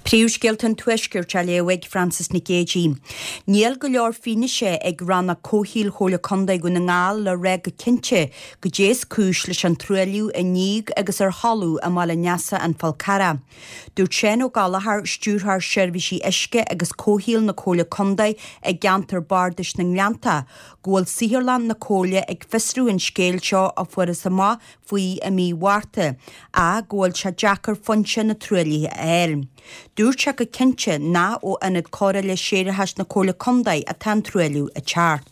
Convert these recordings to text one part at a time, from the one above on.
Príomhscéaltainn tuaisceart a léamhaigh Francis na Géidí. Níl go leor fine sé ag ranna cóthíl chomhla condaigh go na ngáil le raibh go cinnte go déas cúis leis an truailliú a níg agus ar hallú a mala neasa an falcara. Dúirt sé ó galathar stúrthar seirbhísí isce agus cóthíl na chomhla condaigh ag geantar bardais na ngeanta, ghfuil Saoirleán na cóla ag fisrú an scéal seo a fuair sa má faoi a mí mhárta a ghfuil se deachar fonse na truaillithe éir. Dúirt se go cinnte ná ó inad córa le séiretheas na chomhla condaigh a tan truailliú a teart.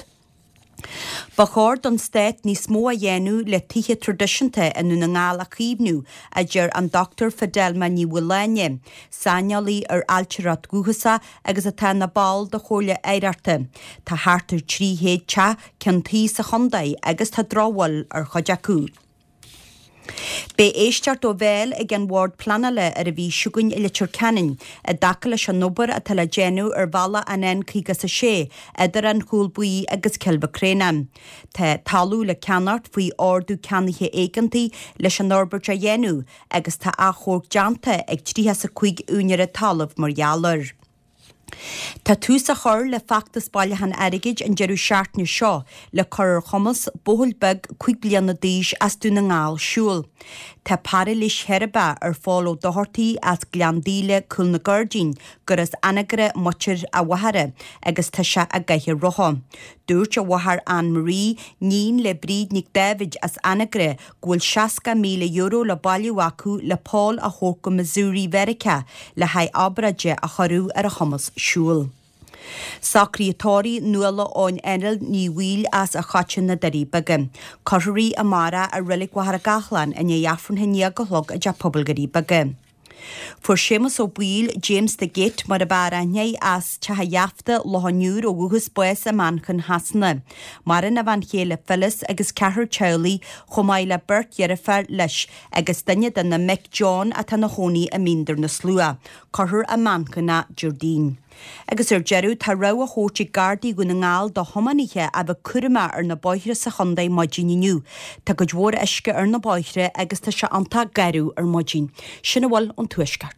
Ba chóir don Stáit níos mó a dhéanú le tithe tradiisianta inú na ngáil a chíbnú a dhear an Dr. Fidelma ní Bhuiléine, sainnealaí ar Ailtireacht Gúthasa agus atá na ball de chomhla éireachta. Tá háartar tríhéad te cinntaí sa chondaigh agus tá drábhail ar chuideachú. Bé éisteart ó bhéil ag an bhórd planala ar a bhí siúgain i litir ceannin, a daca leis an nobar a tal déanú ar bhalla an cígas a sé, idir an chúl buí agus cilbh crénan. Tá talú le ceanart faoi ordú ceannithe éigeantaí leis an norbert a dhéanú, agus tá achóg deanta ag 35 úinear a talamh mar gheallar. Tá tús a chur le feachtas bailthe an airigid an dearú seaartne seo le chuir chumas bóthúil beg 5 bliana d'aois as dú na ngáil siúil. Tá paralis heirbe ar fáil dohartaí as gleandíle cúil na Gordín gur is anagre mutir a bhathara agus tá se a gaithir rocha. Dúirt a bhathar Anne-Marie nín le bríd Nick David as anagre ghfuil 60 míle euro le bailú acu le Paul a thóca Missouri Verica le haid abraide a chorú ar a chumas siúil. Sacríotóirí nuala óin enil ní bhíl as a chatin na darí bagam. Corthaí amara a rilig wahar a gachlan in éafran hinne go hlog a pobl bagam. Fuair sémas ó bhíl James de Gate mar a baraine as tetha jafta lohanúr ó bhuachas buas a manchan hasanna. Mar in a bhain chéile Phyllis agus cethir teolaí chomáid le Bert Yerifar leis agus duine den na Mick John a tá na hónaí a míndar na slua, corthir a manchanna Jardín. Agus ar jeú tá rá a hóirte gardaí go na ngáil do thomaníthe a bheith curma ar na báithre sa chondaigh maidíniu. Tá go dmhór isce ar na báithre agus tá se antá garú ar maidín. Sinna bhfuil an tuaisceart.